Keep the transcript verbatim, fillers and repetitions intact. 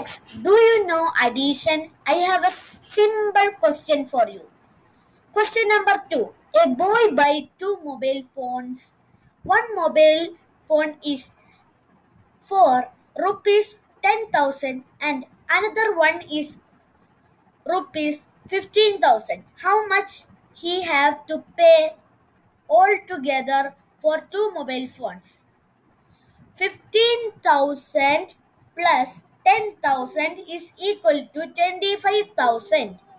Alex, do you know addition? I have a simple question for you. Question number two. A boy buy two mobile phones. One mobile phone is for rupees ten thousand and another one is rupees fifteen thousand. How much he have to pay altogether for two mobile phones? fifteen thousand plus ten thousand is equal to twenty-five thousand.